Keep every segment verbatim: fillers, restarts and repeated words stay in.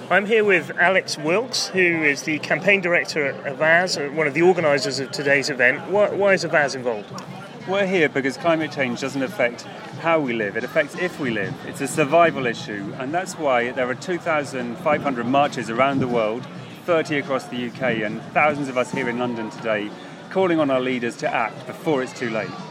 I'm here with Alex Wilkes, who is the campaign director at Avaaz, one of the organisers of today's event. Why, why is Avaaz involved? We're here because climate change doesn't affect how we live, it affects if we live. It's a survival issue, and that's why there are two thousand five hundred marches around the world, thirty across the U K, and thousands of us here in London today, calling on our leaders to act before it's too late.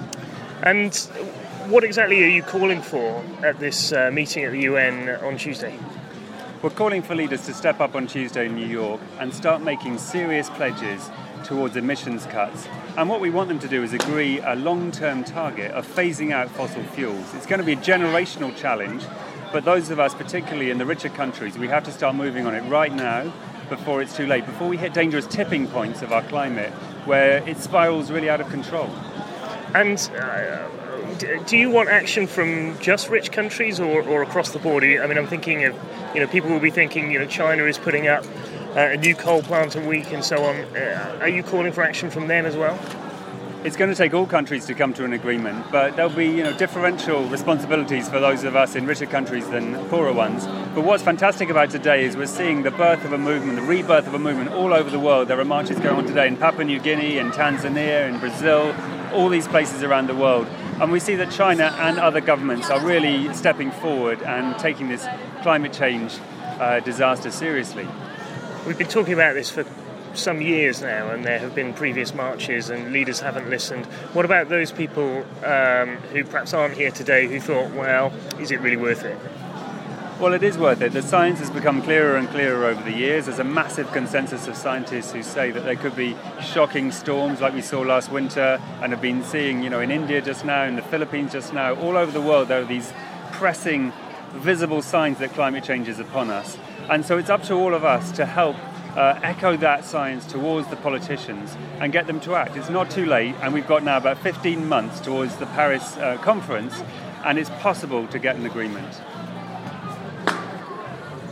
And what exactly are you calling for at this uh, meeting at the U N on Tuesday? We're calling for leaders to step up on Tuesday in New York and start making serious pledges towards emissions cuts. And what we want them to do is agree a long-term target of phasing out fossil fuels. It's going to be a generational challenge, but those of us, particularly in the richer countries, we have to start moving on it right now before it's too late, before we hit dangerous tipping points of our climate where it spirals really out of control. And uh, do you want action from just rich countries or, or across the board? I mean, I'm thinking of, you know, people will be thinking, you know, China is putting up uh, a new coal plant a week and so on. Uh, are you calling for action from them as well? It's going to take all countries to come to an agreement, but there'll be, you know, differential responsibilities for those of us in richer countries than poorer ones. But what's fantastic about today is we're seeing the birth of a movement, the rebirth of a movement all over the world. There are marches going on today in Papua New Guinea, in Tanzania, in Brazil, all these places around the world. And we see that China and other governments are really stepping forward and taking this climate change uh, disaster seriously. We've been talking about this for some years now, and there have been previous marches and leaders haven't listened. What about those people um, who perhaps aren't here today who thought, well, is it really worth it? Well, it is worth it. The science has become clearer and clearer over the years. There's a massive consensus of scientists who say that there could be shocking storms like we saw last winter and have been seeing, you know, in India just now, in the Philippines just now, all over the world there are these pressing, visible signs that climate change is upon us. And so it's up to all of us to help uh, echo that science towards the politicians and get them to act. It's not too late, and we've got now about fifteen months towards the Paris uh, conference, and it's possible to get an agreement.